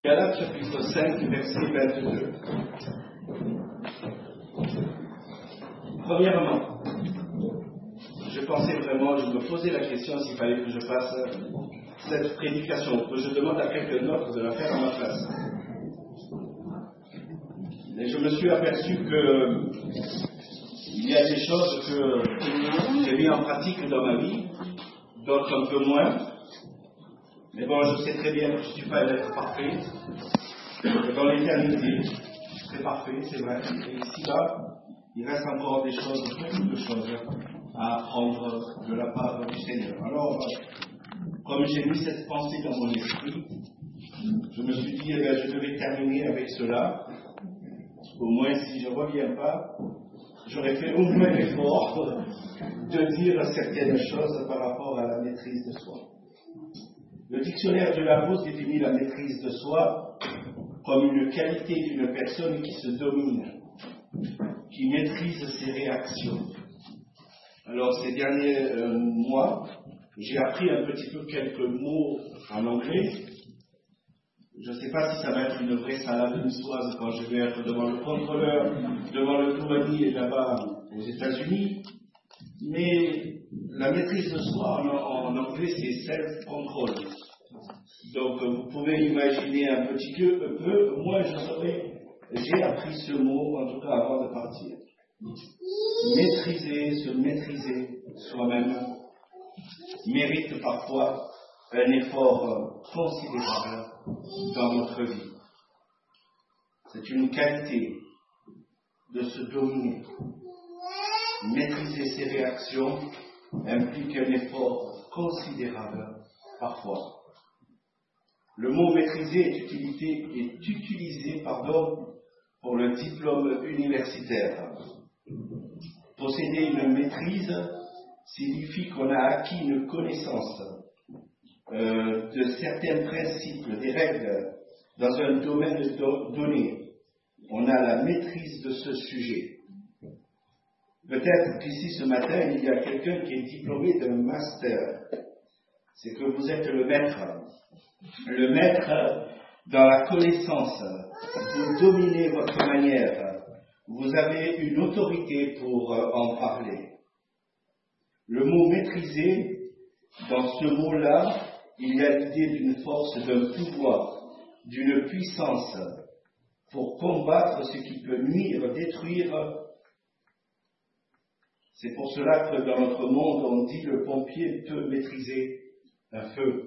Galates chapitre 5, verset 22. Premièrement, je pensais vraiment, je me posais la question s'il fallait que je fasse cette prédication, que je demande à quelqu'un d'autre de la faire à ma place. Et je me suis aperçu qu'il y a des choses que j'ai mis en pratique dans ma vie, d'autres un peu moins. Mais bon, je sais très bien que je ne suis pas un être parfait. Dans l'éternité, c'est parfait, c'est vrai. Et ici-bas, il reste encore des choses, beaucoup de choses à apprendre de la part du Seigneur. Alors, comme j'ai mis cette pensée dans mon esprit, je me suis dit, je devais terminer avec cela. Au moins, si je ne reviens pas, j'aurais fait au moins l'effort de dire certaines choses par rapport à la maîtrise de soi. Le dictionnaire de Larousse définit la maîtrise de soi comme une qualité d'une personne qui se domine, qui maîtrise ses réactions. Alors, ces derniers mois, j'ai appris un petit peu quelques mots en anglais. Je ne sais pas si ça va être une vraie salade niçoise quand je vais être devant le contrôleur, devant le douanier là-bas aux États-Unis, mais la maîtrise de soi en anglais, c'est self-control. Donc, vous pouvez imaginer un petit peu, moi j'ai appris ce mot, en tout cas avant de partir. Maîtriser, se maîtriser soi-même, mérite parfois un effort considérable dans notre vie. C'est une qualité de se dominer. Maîtriser ses réactions implique un effort considérable parfois. Le mot maîtriser est utilisé pour le diplôme universitaire. Posséder une maîtrise signifie qu'on a acquis une connaissance de certains principes, des règles dans un domaine donné. On a la maîtrise de ce sujet. Peut-être qu'ici ce matin, il y a quelqu'un qui est diplômé d'un master. C'est que vous êtes le maître. Le maître dans la connaissance. Vous dominez votre manière. Vous avez une autorité pour en parler. Le mot maîtriser, dans ce mot-là, il y a l'idée d'une force, d'un pouvoir, d'une puissance pour combattre ce qui peut nuire, détruire. C'est pour cela que dans notre monde, on dit le pompier peut maîtriser un feu.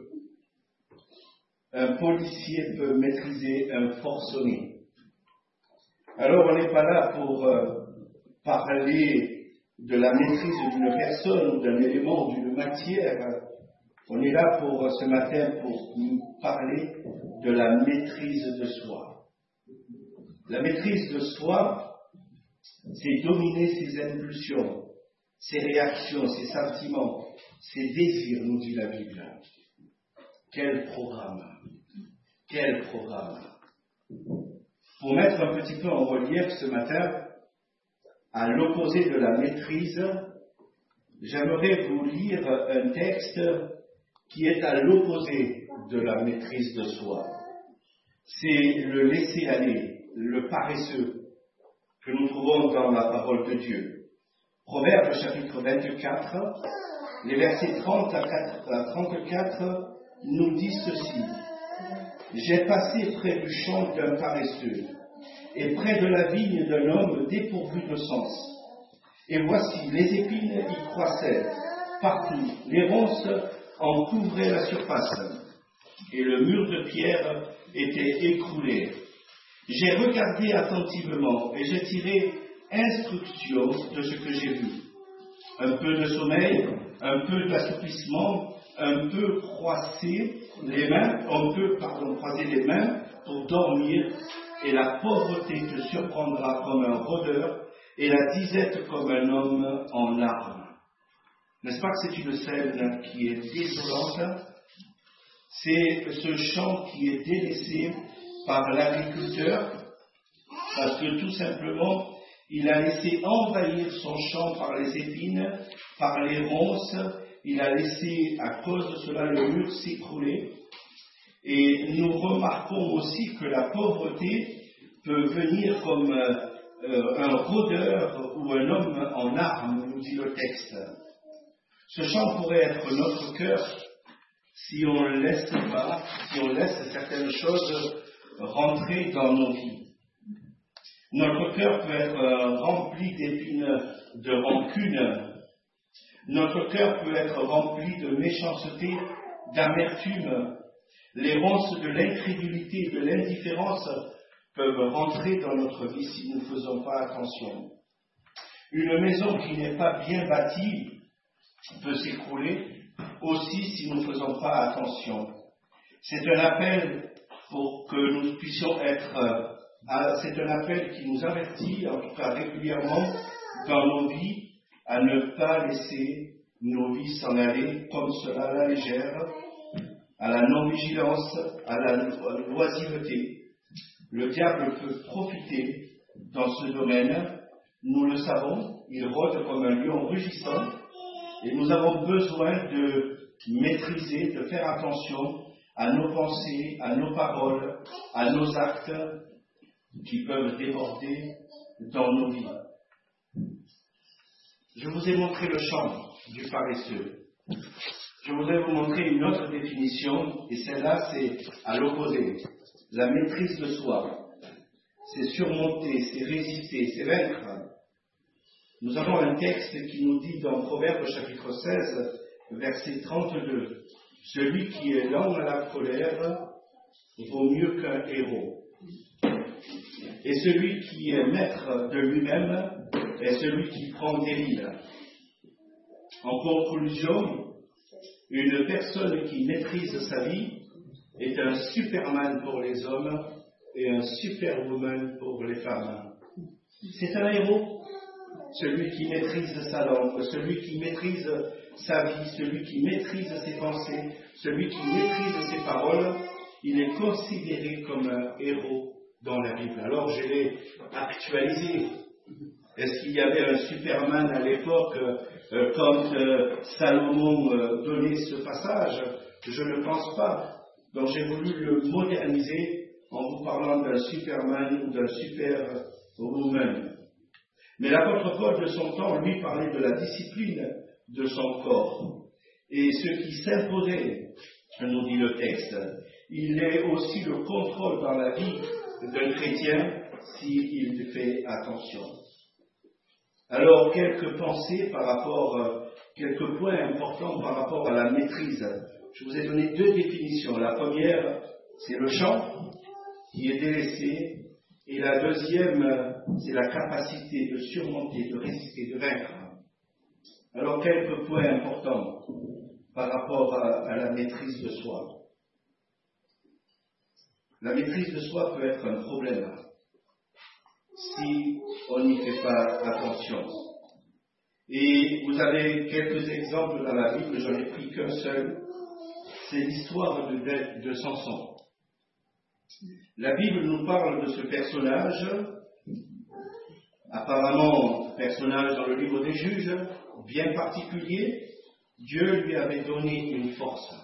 Un policier peut maîtriser un forcené. Alors, on n'est pas là pour parler de la maîtrise d'une personne ou d'un élément, d'une matière. On est là pour ce matin pour nous parler de la maîtrise de soi. La maîtrise de soi, c'est dominer ses impulsions, ses réactions, ses sentiments, ses désirs, nous dit la Bible. Quel programme! Quel programme! Pour mettre un petit peu en relief ce matin, à l'opposé de la maîtrise, j'aimerais vous lire un texte qui est à l'opposé de la maîtrise de soi. C'est le laisser-aller, le paresseux, que nous trouvons dans la parole de Dieu. Proverbe chapitre 24, les versets 30 à 34 nous disent ceci. J'ai passé près du champ d'un paresseux et près de la vigne d'un homme dépourvu de sens. Et voici, les épines y croissaient partout, les ronces en couvraient la surface, et le mur de pierre était écroulé. J'ai regardé attentivement et j'ai tiré instruction de ce que j'ai vu. Un peu de sommeil, un peu d'assouplissement, un peu croiser les mains pour dormir, et la pauvreté te surprendra comme un rôdeur, et la disette comme un homme en larmes. N'est-ce pas que c'est une scène qui est désolante? C'est ce champ qui est délaissé par l'agriculteur, parce que tout simplement, il a laissé envahir son champ par les épines, par les ronces, il a laissé, à cause de cela, le mur s'écrouler. Et nous remarquons aussi que la pauvreté peut venir comme un rôdeur ou un homme en armes, nous dit le texte. Ce chant pourrait être notre cœur si on laisse certaines choses rentrer dans nos vies. Notre cœur peut être rempli d'épines de rancune. Notre cœur peut être rempli de méchanceté, d'amertume. Les ronces de l'incrédulité et de l'indifférence peuvent rentrer dans notre vie si nous ne faisons pas attention. Une maison qui n'est pas bien bâtie peut s'écrouler aussi si nous ne faisons pas attention. C'est un appel pour que nous puissions être, c'est un appel qui nous avertit, en tout cas régulièrement, dans nos vies, à ne pas laisser nos vies s'en aller comme cela à la légère, à la non-vigilance, à la loisiveté. Le diable peut profiter dans ce domaine. Nous le savons, il rôde comme un lion rugissant et nous avons besoin de maîtriser, de faire attention à nos pensées, à nos paroles, à nos actes qui peuvent déborder dans nos vies. Je vous ai montré le chant du paresseux. Je voudrais vous montrer une autre définition, et celle-là, c'est à l'opposé. La maîtrise de soi. C'est surmonter, c'est résister, c'est vaincre. Nous avons un texte qui nous dit dans Proverbes chapitre 16, verset 32, « Celui qui est lent à la colère vaut mieux qu'un héros. Et celui qui est maître de lui-même est celui qui prend des rides. » En conclusion, une personne qui maîtrise sa vie est un Superman pour les hommes et un Superwoman pour les femmes. C'est un héros, celui qui maîtrise sa langue, celui qui maîtrise sa vie, celui qui maîtrise ses pensées, celui qui maîtrise ses paroles, il est considéré comme un héros dans la Bible. Alors je l'ai actualisé. Est-ce qu'il y avait un Superman à l'époque quand Salomon donnait ce passage? Je ne pense pas. Donc j'ai voulu le moderniser en vous parlant d'un Superman ou d'un Superwoman. Mais l'apôtre Paul de son temps, lui, parlait de la discipline de son corps. Et ce qui s'imposait, nous dit le texte, il est aussi le contrôle dans la vie d'un chrétien s'il fait attention. Alors, quelques pensées quelques points importants par rapport à la maîtrise. Je vous ai donné deux définitions. La première, c'est le chant qui est délaissé, et la deuxième, c'est la capacité de surmonter, de résister, de vaincre. Alors, quelques points importants par rapport à la maîtrise de soi. La maîtrise de soi peut être un problème si on n'y fait pas attention. Et vous avez quelques exemples dans la Bible, j'en ai pris qu'un seul. C'est l'histoire de Samson. La Bible nous parle de ce personnage, apparemment personnage dans le livre des Juges, bien particulier. Dieu lui avait donné une force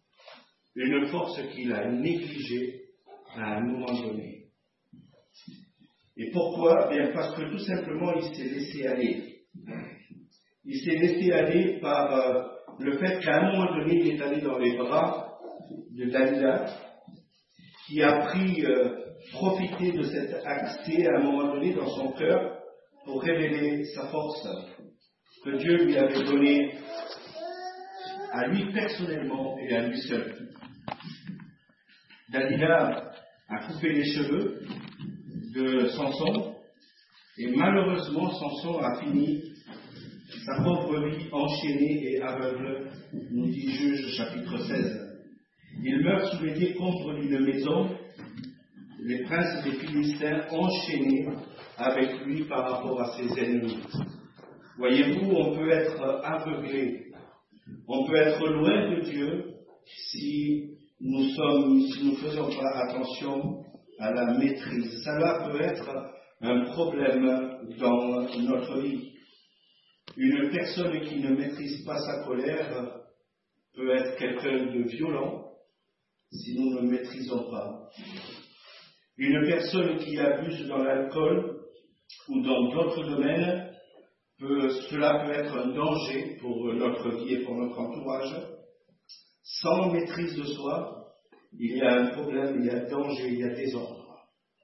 qu'il a négligée à un moment donné. Et pourquoi? Bien parce que tout simplement il s'est laissé aller. Il s'est laissé aller par le fait qu'à un moment donné il est allé dans les bras de Dalila, qui a profité de cet accès à un moment donné dans son cœur pour révéler sa force que Dieu lui avait donnée à lui personnellement et à lui seul. Dalila a coupé les cheveux de Samson et malheureusement Samson a fini sa pauvre vie enchaînée et aveugle, nous dit Juge chapitre 16. Il meurt sous les décombres d'une maison, les princes des Philistins enchaînés avec lui par rapport à ses ennemis. Voyez-vous, on peut être aveuglé, on peut être loin de Dieu si nous ne faisons pas attention à la maîtrise. Cela peut être un problème dans notre vie. Une personne qui ne maîtrise pas sa colère peut être quelqu'un de violent, si nous ne maîtrisons pas. Une personne qui abuse dans l'alcool ou dans d'autres domaines, cela peut être un danger pour notre vie et pour notre entourage. Sans maîtrise de soi, il y a un problème, il y a danger, il y a désordre.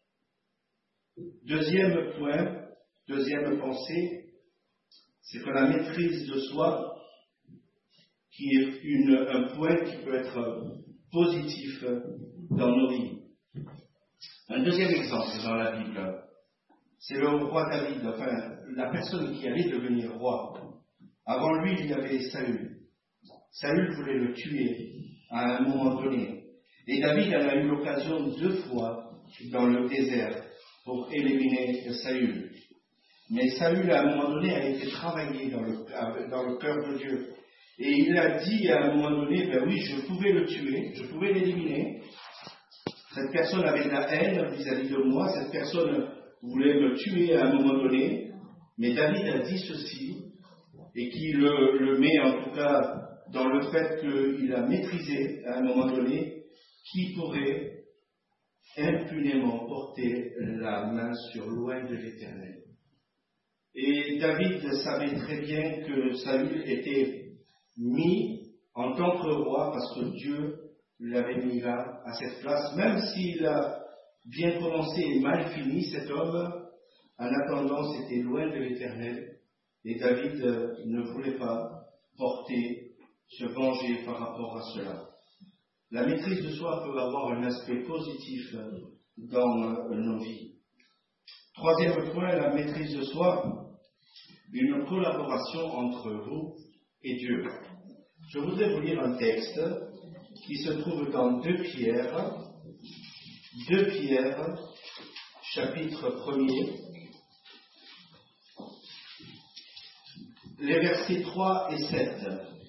Deuxième point, deuxième pensée, c'est que la maîtrise de soi, qui est un point qui peut être positif dans nos vies. Un deuxième exemple dans la Bible, c'est le roi David, enfin la personne qui allait devenir roi. Avant lui, il y avait Saül. Saül voulait le tuer à un moment donné. Et David en a eu l'occasion 2 fois dans le désert pour éliminer Saül. Mais Saül, à un moment donné, a été travaillé dans le cœur de Dieu. Et il a dit à un moment donné, ben oui, je pouvais le tuer, je pouvais l'éliminer. Cette personne avait de la haine vis-à-vis de moi, cette personne voulait me tuer à un moment donné. Mais David a dit ceci, et qui le met en tout cas dans le fait qu'il a maîtrisé à un moment donné, qui pourrait impunément porter la main sur l'ouïe de l'Éternel. Et David savait très bien que Saül était mis en tant que roi parce que Dieu l'avait mis là, à cette place, même s'il a bien commencé et mal fini, cet homme, en attendant, c'était loin de l'Éternel. Et David ne voulait pas se venger par rapport à cela. La maîtrise de soi peut avoir un aspect positif dans nos vies. Troisième point, la maîtrise de soi, une collaboration entre vous et Dieu. Je voudrais vous lire un texte qui se trouve dans 2 Pierre, chapitre 1er, les versets 3 et 7.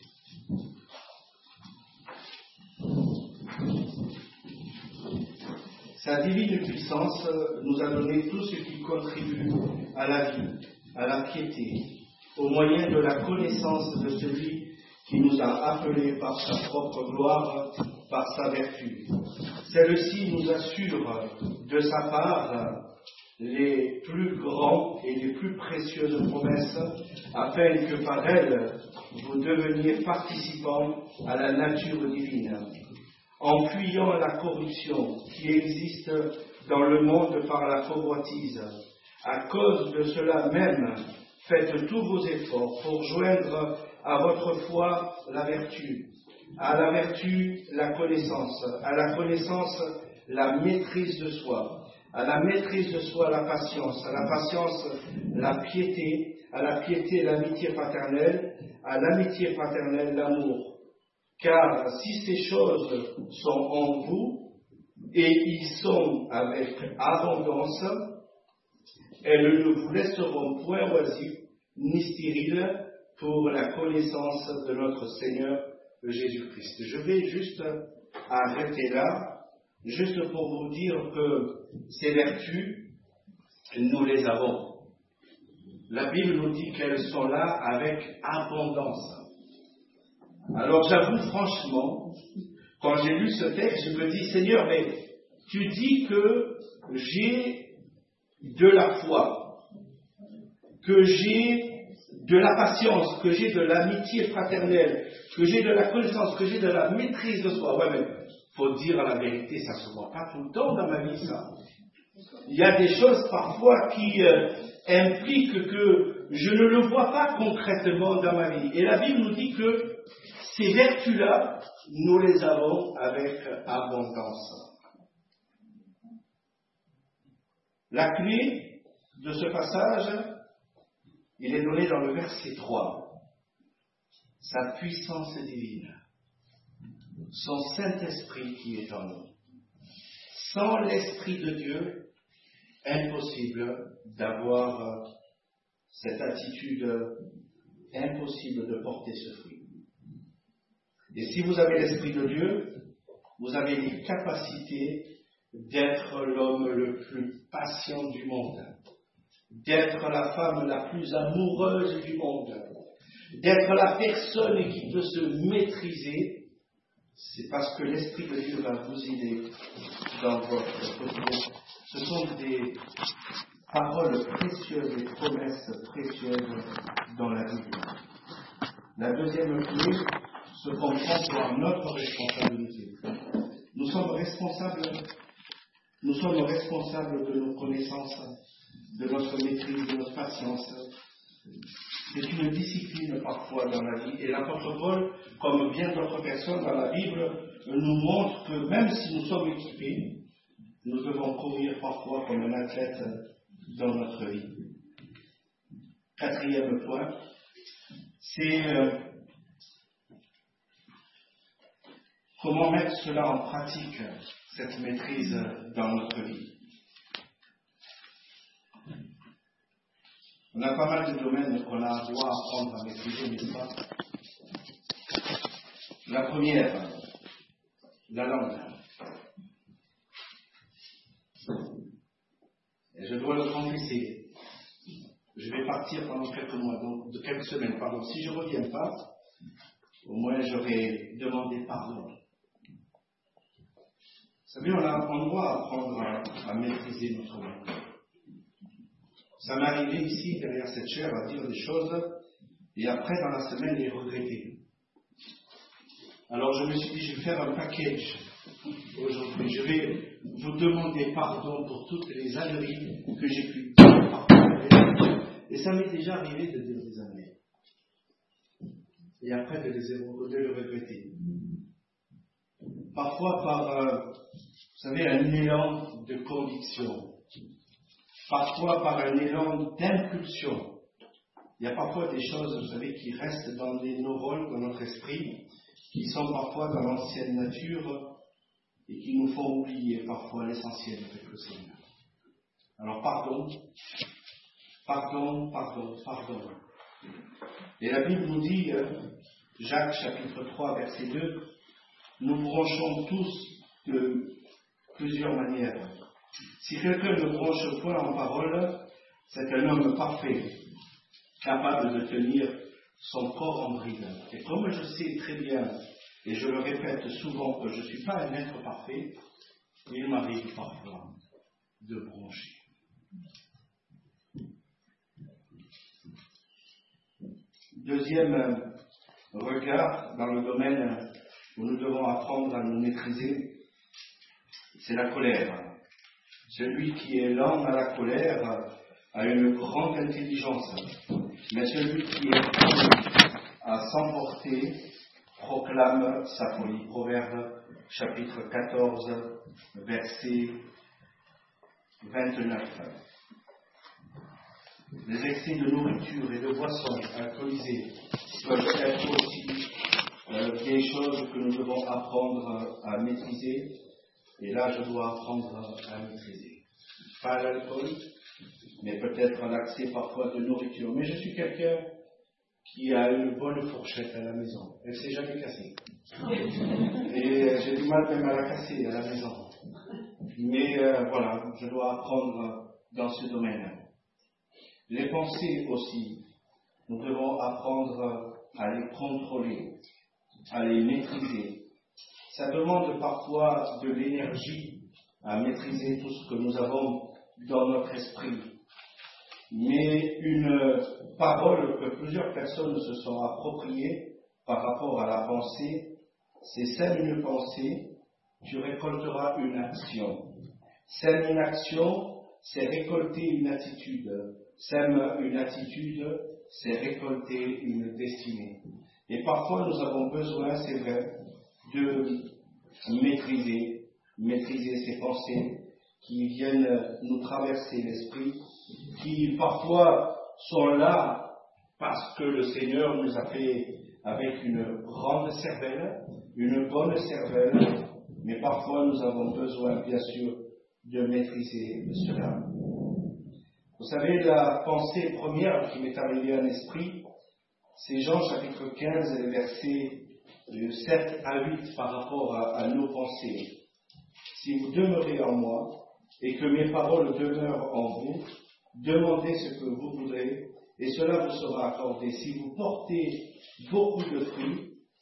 Sa divine puissance nous a donné tout ce qui contribue à la vie, à la piété, au moyen de la connaissance de celui qui nous a appelés par sa propre gloire, par sa vertu. Celle-ci nous assure de sa part les plus grands et les plus précieuses promesses, afin que par elles vous deveniez participants à la nature divine, en fuyant la corruption qui existe dans le monde par la convoitise. À cause de cela même, faites tous vos efforts pour joindre à votre foi la vertu, à la vertu la connaissance, à la connaissance la maîtrise de soi, à la maîtrise de soi la patience, à la patience la piété, à la piété l'amitié fraternelle, à l'amitié fraternelle l'amour. Car si ces choses sont en vous, et y sont avec abondance, elles ne vous laisseront point oisifs ni stériles pour la connaissance de notre Seigneur Jésus-Christ. Je vais juste arrêter là, juste pour vous dire que ces vertus, nous les avons. La Bible nous dit qu'elles sont là avec abondance. Alors j'avoue franchement, quand j'ai lu ce texte, je me dis, Seigneur, mais tu dis que j'ai de la foi, que j'ai de la patience, que j'ai de l'amitié fraternelle, que j'ai de la connaissance, que j'ai de la maîtrise de soi. Ouais, mais faut dire la vérité, ça ne se voit pas tout le temps dans ma vie, ça. Il y a des choses parfois qui impliquent que je ne le vois pas concrètement dans ma vie. Et la Bible nous dit que ces vertus-là, nous les avons avec abondance. La clé de ce passage, il est donné dans le verset 3. Sa puissance divine, son Saint-Esprit qui est en nous. Sans l'Esprit de Dieu, impossible d'avoir cette attitude, impossible de porter ce fruit. Et si vous avez l'Esprit de Dieu, vous avez les capacités d'être l'homme le plus patient du monde, d'être la femme la plus amoureuse du monde, d'être la personne qui peut se maîtriser c'est parce que l'Esprit de Dieu va vous aider dans votre quotidien. Ce sont des paroles précieuses, des promesses précieuses dans la Bible. La deuxième clé se comprend par notre responsabilité. Nous sommes responsables de nos connaissances, de notre maîtrise, de notre patience. C'est une discipline parfois dans la vie. Et l'apôtre Paul, comme bien d'autres personnes dans la Bible, nous montre que même si nous sommes équipés, nous devons courir parfois comme un athlète dans notre vie. Quatrième point, c'est comment mettre cela en pratique, cette maîtrise dans notre vie. On a pas mal de domaines qu'on a à apprendre à maîtriser, n'est-ce pas? La première, la langue. Et je dois le confesser, je vais partir pendant quelques mois, donc de quelques semaines, pardon. Si je ne reviens pas, au moins j'aurai demandé pardon. Vous savez, on doit apprendre à maîtriser notre langue. Ça m'est arrivé ici, derrière cette chaire, à dire des choses, et après, dans la semaine, les regretter. Alors je me suis dit, je vais faire un package aujourd'hui. Je vais vous demander pardon pour toutes les âneries que j'ai pu dire. Et ça m'est déjà arrivé de dire des âneries. Et après, de le regretter. Parfois par, vous savez, un élan de conviction. Parfois par un élan d'impulsion. Il y a parfois des choses, vous savez, qui restent dans nos neurones, dans notre esprit, qui sont parfois dans l'ancienne nature et qui nous font oublier parfois l'essentiel avec le Seigneur. Alors pardon. Et la Bible nous dit, Jacques chapitre 3 verset 2, nous bronchons tous de plusieurs manières. Si quelqu'un ne bronche point en parole, c'est un homme parfait, capable de tenir son corps en bride. Et comme je sais très bien, et je le répète souvent, que je ne suis pas un être parfait, il m'arrive parfois de broncher. Deuxième regard dans le domaine où nous devons apprendre à nous maîtriser, c'est la colère. Celui qui est lent à la colère a une grande intelligence, mais celui qui est prêt à s'emporter proclame sa folie. Proverbe chapitre 14, verset 29. Les excès de nourriture et de boissons alcoolisées peuvent être aussi des choses que nous devons apprendre à maîtriser. Et là, je dois apprendre à maîtriser. Pas l'alcool, mais peut-être l'accès parfois de nourriture. Mais je suis quelqu'un qui a une bonne fourchette à la maison. Elle ne s'est jamais cassée. Et j'ai du mal même à la casser à la maison. Mais voilà, je dois apprendre dans ce domaine. Les pensées aussi, nous devons apprendre à les contrôler, à les maîtriser. Ça demande parfois de l'énergie à maîtriser tout ce que nous avons dans notre esprit. Mais une parole que plusieurs personnes se sont appropriées par rapport à la pensée, c'est sème une pensée, tu récolteras une action. Sème une action, c'est récolter une attitude. Sème une attitude, c'est récolter une destinée. Et parfois nous avons besoin, c'est vrai, de maîtriser ces pensées qui viennent nous traverser l'esprit, qui parfois sont là parce que le Seigneur nous a fait avec une grande cervelle, une bonne cervelle, mais parfois nous avons besoin, bien sûr, de maîtriser cela. Vous savez, la pensée première qui m'est arrivée à l'esprit, c'est Jean chapitre 15, versets 7 à 8 par rapport à nos pensées. Si vous demeurez en moi et que mes paroles demeurent en vous, demandez ce que vous voudrez et cela vous sera accordé. Si vous portez beaucoup de fruits,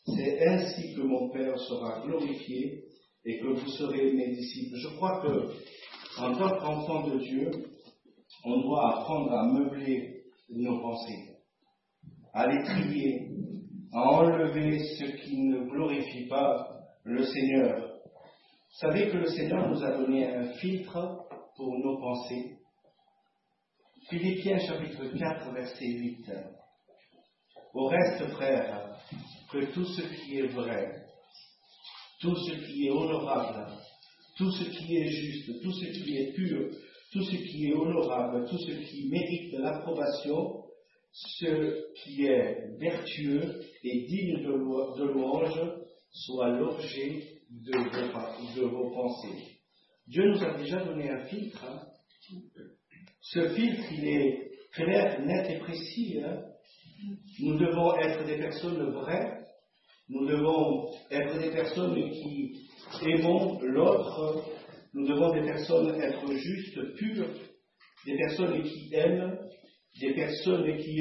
C'est ainsi que mon Père sera glorifié et que vous serez mes disciples. Je crois que, en tant qu'enfant de Dieu, on doit apprendre à meubler nos pensées, à les trier, à enlever ce qui ne glorifie pas le Seigneur. Vous savez que le Seigneur nous a donné un filtre pour nos pensées. Philippiens chapitre 4, verset 8. Au reste, frères, que tout ce qui est vrai, tout ce qui est honorable, tout ce qui est juste, tout ce qui est pur, tout ce qui est honorable, tout ce qui mérite de l'approbation, ce qui est vertueux et digne de louange, soit l'objet de vos pensées. Dieu nous a déjà donné un filtre. Ce filtre, il est clair, net et précis. Nous devons être des personnes vraies. Nous devons être des personnes qui aimons l'autre. Nous devons des personnes être justes, pures, des personnes qui aiment, des personnes qui,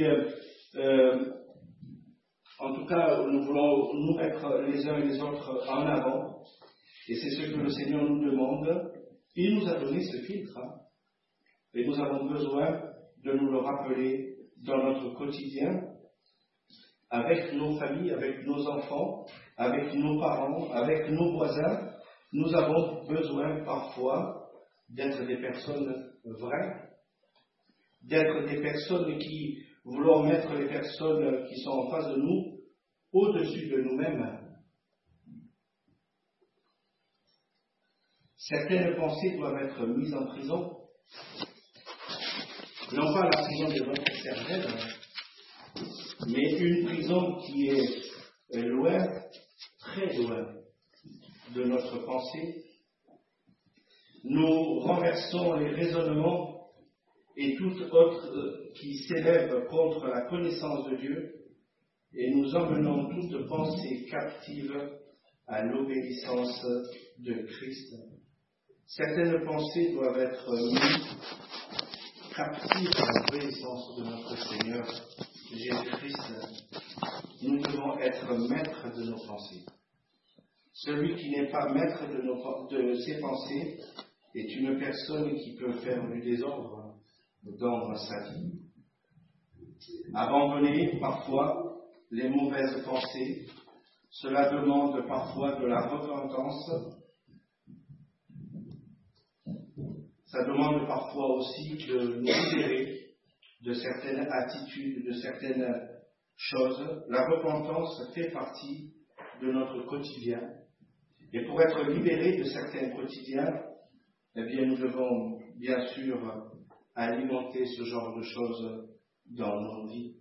en tout cas, nous voulons nous mettre les uns et les autres en avant. Et c'est ce que le Seigneur nous demande. Il nous a donné ce filtre. Et nous avons besoin de nous le rappeler dans notre quotidien, avec nos familles, avec nos enfants, avec nos parents, avec nos voisins. Nous avons besoin parfois d'être des personnes vraies, d'être des personnes qui voulons mettre les personnes qui sont en face de nous au-dessus de nous-mêmes. Certaines pensées doivent être mises en prison. Non pas la prison de votre cervelle, mais une prison qui est loin, très loin de notre pensée. Nous renversons les raisonnements et tout autre qui s'élève contre la connaissance de Dieu et nous emmenons toute pensée captive à l'obéissance de Christ. Certaines pensées doivent être mises captives à l'obéissance de notre Seigneur Jésus-Christ. Nous devons être maîtres de nos pensées. Celui qui n'est pas maître de ses pensées est une personne qui peut faire du désordre dans sa vie. Abandonner parfois les mauvaises pensées, cela demande parfois de la repentance. Ça demande parfois aussi de nous libérer de certaines attitudes, de certaines choses. La repentance fait partie de notre quotidien. Et pour être libérés de certains quotidiens, eh bien, nous devons bien sûr alimenter ce genre de choses dans nos vies.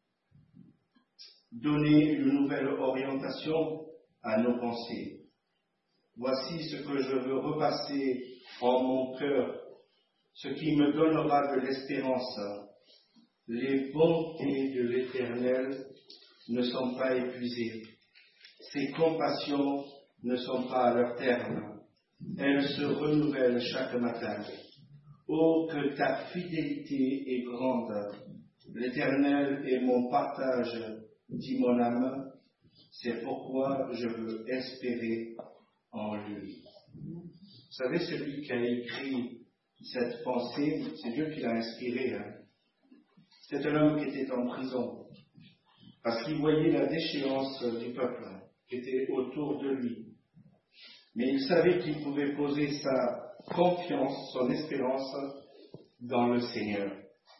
Donner une nouvelle orientation à nos pensées. Voici ce que je veux repasser en mon cœur, ce qui me donnera de l'espérance. Les bontés de l'Éternel ne sont pas épuisées. Ses compassions ne sont pas à leur terme. Elles se renouvellent chaque matin. Oh, que ta fidélité est grande. L'Éternel est mon partage, dit mon âme. C'est pourquoi je veux espérer en lui. Vous savez, celui qui a écrit cette pensée, c'est Dieu qui l'a inspiré. C'est un homme qui était en prison, parce qu'il voyait la déchéance du peuple qui était autour de lui. Mais il savait qu'il pouvait poser sa confiance, son espérance dans le Seigneur.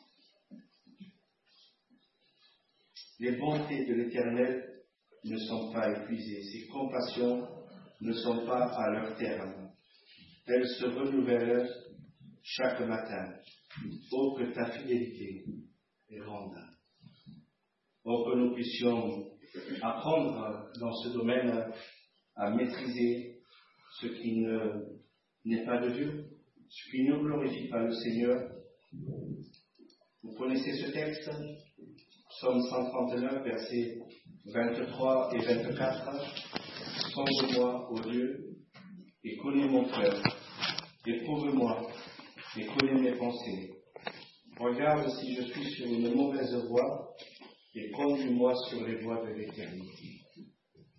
Les bontés de l'Éternel ne sont pas épuisées, ses compassions ne sont pas à leur terme. Elles se renouvellent chaque matin. Oh, que ta fidélité est grande. Oh, que nous puissions apprendre dans ce domaine à maîtriser ce qui n'est pas de Dieu, ce qui ne glorifie pas le Seigneur. Vous connaissez ce texte, Psaume 139, versets 23 et 24. Sonde-moi, ô Dieu, et connais mon cœur. Éprouve-moi et connais mes pensées. Regarde si je suis sur une mauvaise voie et conduis-moi sur les voies de l'éternité.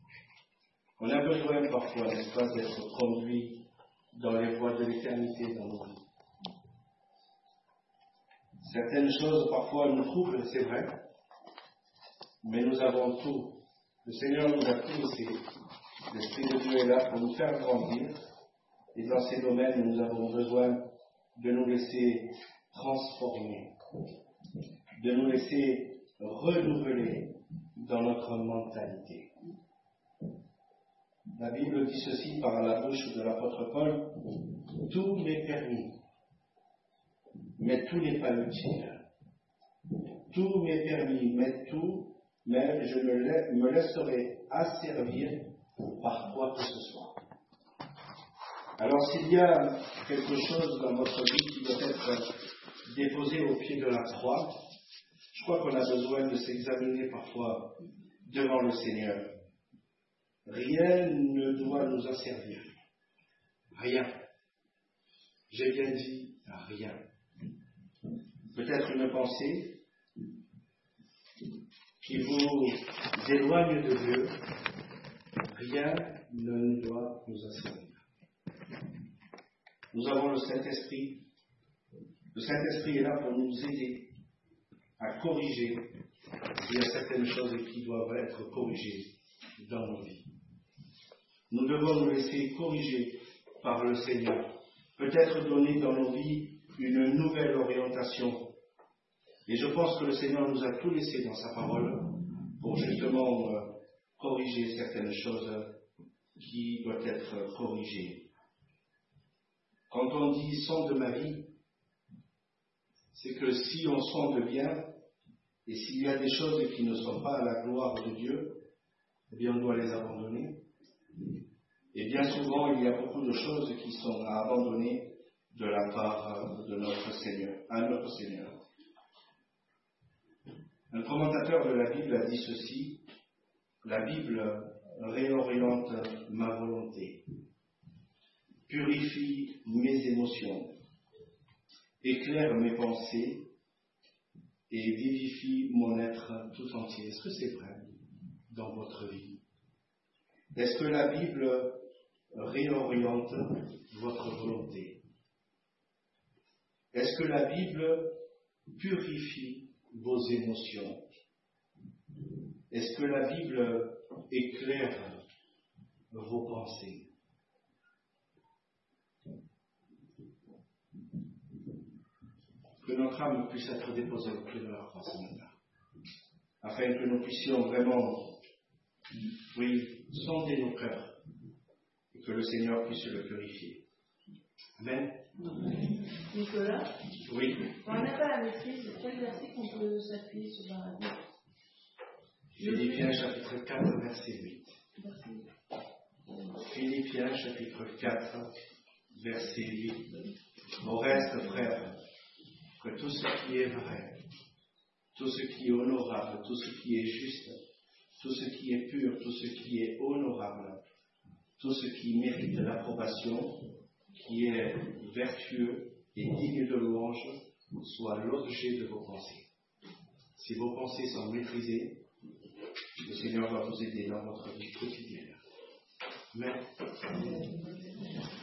On a besoin parfois, n'est-ce pas, d'être conduit dans les voies de l'éternité dans nos vies. Certaines choses parfois nous troublent, c'est vrai, mais nous avons tout. Le Seigneur nous a tout laissé. L'Esprit de Dieu est là pour nous faire grandir. Et dans ces domaines, nous avons besoin de nous laisser transformer, de nous laisser renouveler dans notre mentalité. La Bible dit ceci par la bouche de l'apôtre Paul: tout m'est permis, mais tout n'est pas utile. Tout m'est permis, mais je me laisserai asservir par quoi que ce soit. Alors s'il y a quelque chose dans votre vie qui doit être déposé au pied de la croix, je crois qu'on a besoin de s'examiner parfois devant le Seigneur. Rien ne doit nous asservir. Rien. J'ai bien dit rien. Peut-être une pensée qui vous éloigne de Dieu. Rien ne doit nous asservir. Nous avons le Saint-Esprit. Le Saint-Esprit est là pour nous aider à corriger s'il y a certaines choses qui doivent être corrigées dans nos vies. Nous devons nous laisser corriger par le Seigneur. Peut-être donner dans nos vies une nouvelle orientation. Et je pense que le Seigneur nous a tout laissé dans sa parole pour justement corriger certaines choses qui doivent être corrigées. Quand on dit « sonde ma vie », c'est que si on sonde bien, et s'il y a des choses qui ne sont pas à la gloire de Dieu, eh bien on doit les abandonner. Et bien souvent, il y a beaucoup de choses qui sont à abandonner de la part de notre Seigneur, à notre Seigneur. Un commentateur de la Bible a dit ceci: la Bible réoriente ma volonté, purifie mes émotions, éclaire mes pensées et vivifie mon être tout entier. Est-ce que c'est vrai dans votre vie? Est-ce que la Bible réoriente votre volonté? Est-ce que la Bible purifie vos émotions? Est-ce que la Bible éclaire vos pensées? Que notre âme puisse être déposée au pied de la croix ce matin, afin que nous puissions vraiment, sonder nos cœurs, et que le Seigneur puisse le purifier. Amen. Nicolas, oui. Quand on n'a pas la maîtrise, quel verset qu'on peut s'appuyer sur la Bible? Philippiens chapitre 4, verset 8. Philippiens chapitre 4, verset 8. Au reste, frères, que tout ce qui est vrai, tout ce qui est honorable, tout ce qui est juste, tout ce qui est pur, tout ce qui est honorable, tout ce qui mérite l'approbation, qui est vertueux et digne de louange, soit l'objet de vos pensées. Si vos pensées sont maîtrisées, le Seigneur va vous aider dans votre vie quotidienne. Amen.